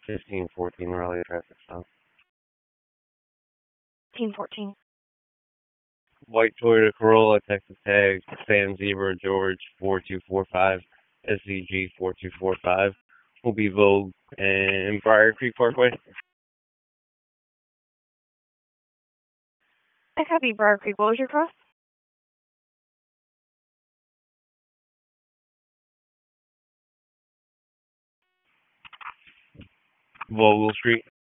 1514 Raleigh traffic stop. 1514. White Toyota Corolla, Texas tag, Sam Zebra George 4245, SVG 4245. Will be Vogue and Briar Creek Parkway. I copy Briar Creek. What was your cross? Vogel Street.